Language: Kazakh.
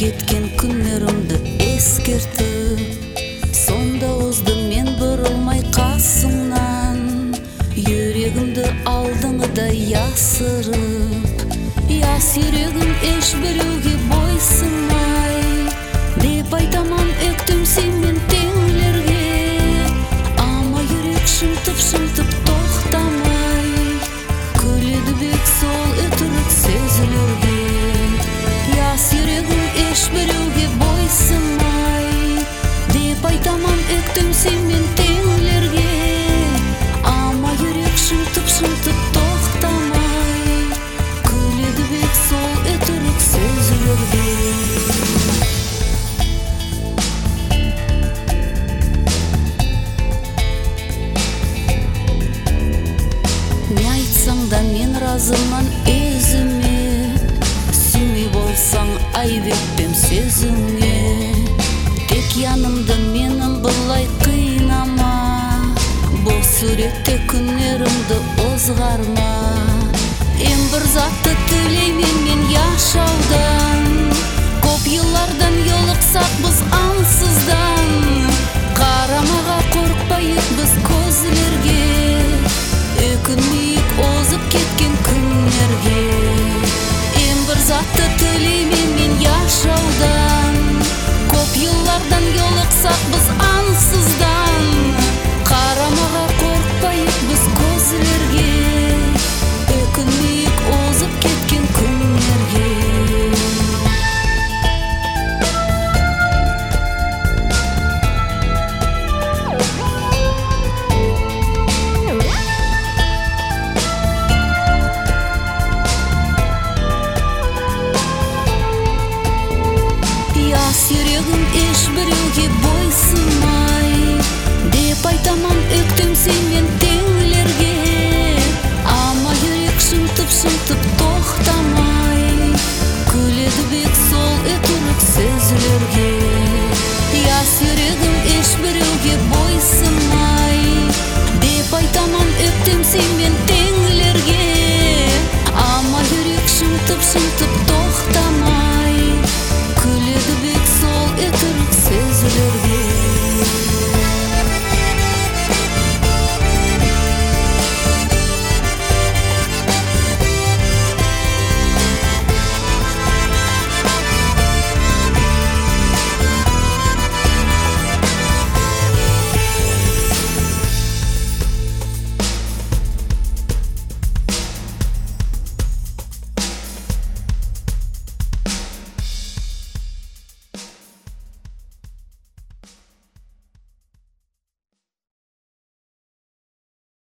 кеткен күннерімді ескертіп, сонда озды мен бұрылмай қасыңнан, жүрегімді алдыңғыда ясырып. Яс жүрегім еш біреуге бойсынмай, деп айтаман өктім сенмен теңлерге. Ама жүрек шымтып тоқтамай, күледі бек сол өтірік сөзлерге. Яс жүрегім еш біреуге бойсынмай, деп айтаман өктім сенмен теңлерге. Ама жүрек шымтып тоқтамай, күледі бек сол өтірік сөзлерге. Не айтсаң да мен разыман өзіме, сүймей болсаң айып етпем сөзіңе. Тек янымды менің бұлай қинама, бұл суретте күннерімді озғарма. Ең бір затты тілеймін мен яшаудан, көп еллардан yolықсақ біз аңсыздан. Қарамаға қорықпайық біз көзлерге, өкінмейік озып кеткен күннерге. Ең бір затты тілеймін мен яшаудан, көп еллардан yolықсақ біз